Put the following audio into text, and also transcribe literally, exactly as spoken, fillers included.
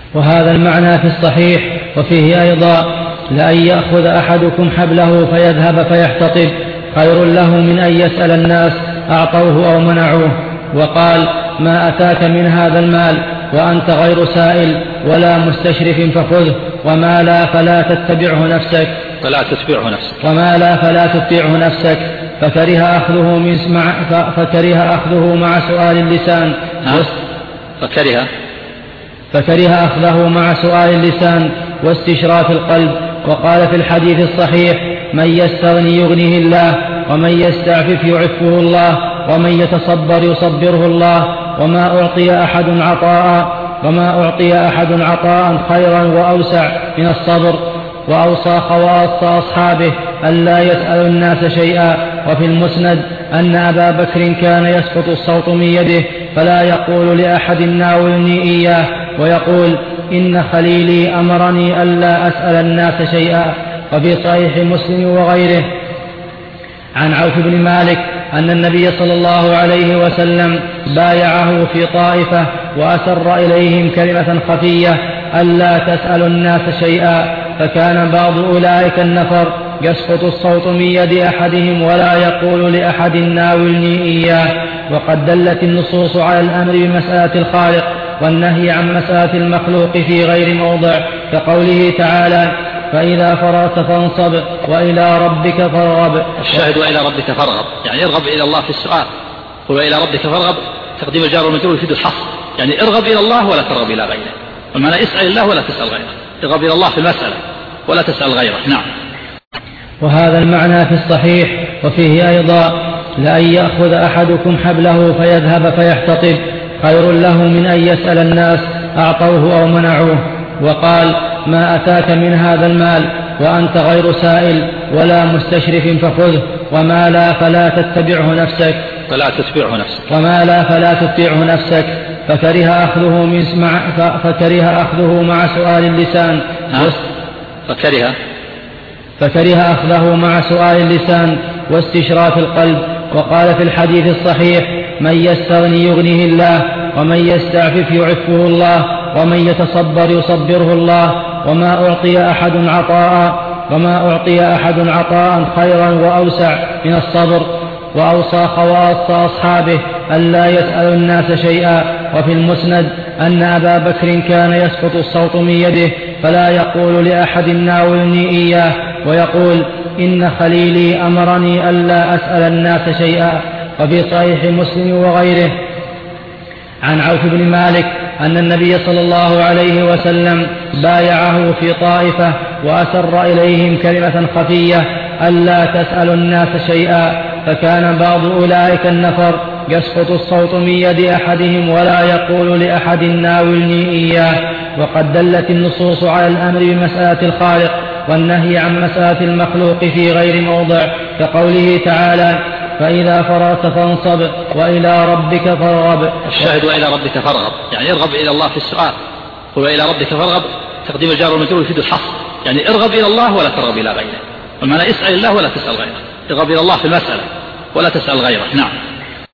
وهذا المعنى في الصحيح. وفيه أيضا: لأن يأخذ أحدكم حبله فيذهب فيحتطب خير له من أن يسأل الناس أعطوه أو منعوه. وقال: ما أتاك من هذا المال وأنت غير سائل ولا مستشرف فخذه، وما لا فلا تتبعه نفسك فلا تتبعه نفسك وما لا فلا تتبعه نفسك فكره أخذه من مع فكره أخذه مع سؤال اللسان فكره فكره أخذه مع سؤال اللسان واستشراف القلب. وقال في الحديث الصحيح: من يستغني يغنيه الله، ومن يستعفف يعفه الله، ومن يتصبر يصبره الله، وما أعطي أحد عطاء وما أعطي أحد عطاء خيرا وأوسع من الصبر. وأوصى خواص أصحابه ألا يسأل الناس شيئا. وفي المسند أن أبا بكر كان يسقط الصوت من يده فلا يقول لأحد ناولني إياه، ويقول: إن خليلي أمرني ألا أسأل الناس شيئا. وفي صحيح مسلم وغيره عن عوف بن مالك أن النبي صلى الله عليه وسلم بايعه في طائفة وأسر إليهم كلمة خفية: ألا تسألوا الناس شيئا. فكان بعض أولئك النفر يسقط الصوت من يد أحدهم ولا يقول لأحد ناولني إياه. وقد دلت النصوص على الأمر بمسألة الخالق والنهي عن مسألة المخلوق في غير موضع، كقوله تعالى: فإذا فرغت فانصب وإلى ربك فارغب. الشاهد: وإلى ربك فارغب، يعني ارغب إلى الله في السؤال. وإلى ربك فارغب تقديم الجار والمجرور يفيد الحصر، يعني ارغب إلى الله ولا ترغب إلى غيره. والمعنى: اسأل الله ولا تسأل غيره، ارغب إلى الله في المسألة ولا تسأل غيره. نعم. وهذا المعنى في الصحيح. وفيه أيضا: لأن يأخذ أحدكم حبله فيذهب فيحتطب خير له من أن يسأل الناس أعطوه أو منعوه. وقال: ما أتاك من هذا المال وأنت غير سائل ولا مستشرف فخذه، وما لا فلا تتبعه نفسك فلا تتبعه نفسك وما لا فلا تتبعه نفسك فكره أخذه من مع فكره أخذه مع سؤال اللسان فكره فكره أخذه مع سؤال اللسان واستشراف القلب. وقال في الحديث الصحيح: من يستغني يغنيه الله، ومن يستعفف يعفه الله، ومن يتصبر يصبره الله، وما أعطي أحد عطاء وما أعطي أحد عطاء خيرا وأوسع من الصبر. وأوصى خواص أصحابه ألا يسأل الناس شيئا. وفي المسند أن أبا بكر كان يسقط الصوت من يده فلا يقول لأحد ناولني إياه، ويقول: إن خليلي أمرني ألا أسأل الناس شيئا. وفي صحيح مسلم وغيره عن عوف بن مالك أن النبي صلى الله عليه وسلم بايعه في طائفة وأسر إليهم كلمة خفية: ألا تسألوا الناس شيئا. فكان بعض أولئك النفر يسقط الصوت من يد أحدهم ولا يقول لأحد ناولني إياه. وقد دلت النصوص على الأمر بمسألة الخالق والنهي عن مسألة المخلوق في غير موضع، كقوله تعالى: فإذا فرغت فانصب وإلى ربك فارغب. الشاهد: وإلى ربك فارغب، يعني ارغب إلى الله في السؤال. وإلى ربك فارغب تقديم الجار والمجرور يفيد الحصر، يعني ارغب إلى الله ولا ترغب إلى غيره. والمعنى: اسأل الله ولا تسأل غيره، ارغب إلى الله في المسألة ولا تسأل غيره. نعم.